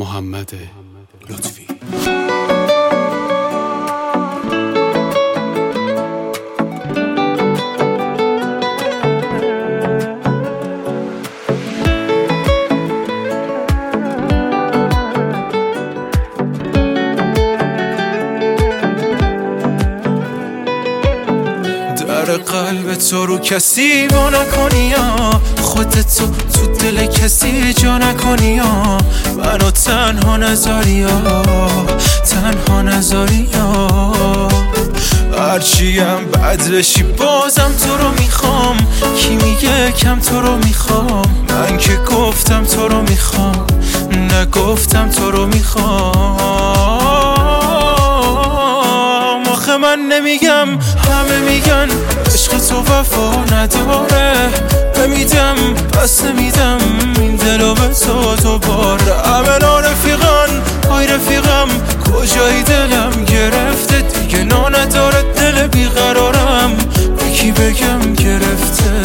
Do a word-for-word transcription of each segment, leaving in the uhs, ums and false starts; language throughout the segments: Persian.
محمد لطفی. در قلب تو رو کسی با نکنی یا خودت تو تو دل کسی جا نکنی یا منو تنها نذاری یا تنها نذاری یا هرچیم بد بشی بازم تو رو میخوام. کی میگه کم تو رو میخوام؟ من که گفتم تو رو میخوام، نگفتم تو رو میخوام. آخه من نمیگم، همه میگن عشق تو وفا نداره. نمیدم پس نمیدم این دلو به تو دوباره. همه رفیقان های رفیقم کجایی دلم گرفته دیگه نا نداره دل بیقرارم به کی بگم گرفته.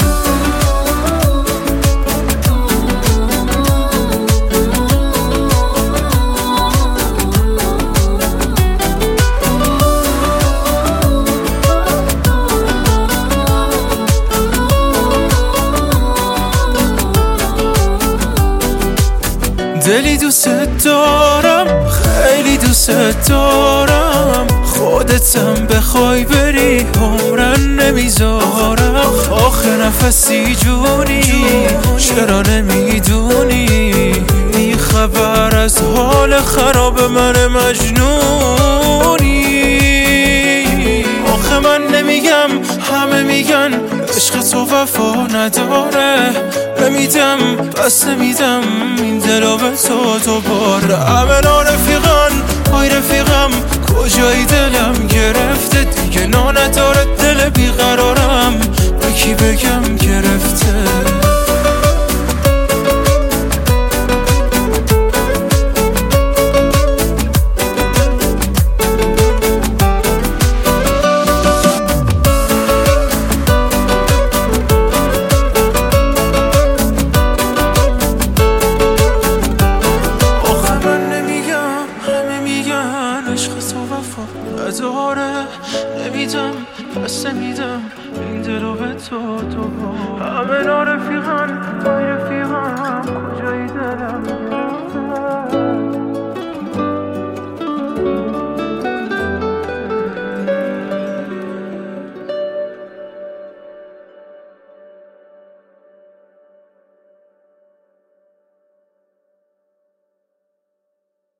دلی دوست دارم، خیلی دوست دارم. خودتم بخوای بری عمرن نمیذارم. آخه نفسی جونی چرا نمیدونی؟ بی خبر از حال خراب من مجنونی. آخه من نمیگم، همه میگن عشق تو وفا نداره. نمیدم پس نمیدم این دلو به تو دوباره. همه رفیقان های رفیقم کجایی دلم گرفته دیگه نا نداره دل بیقرارم به کی بگم گرفته. عشق تو وفا نداره. نمیدم پس نمیدم این دلو به تو دوباره.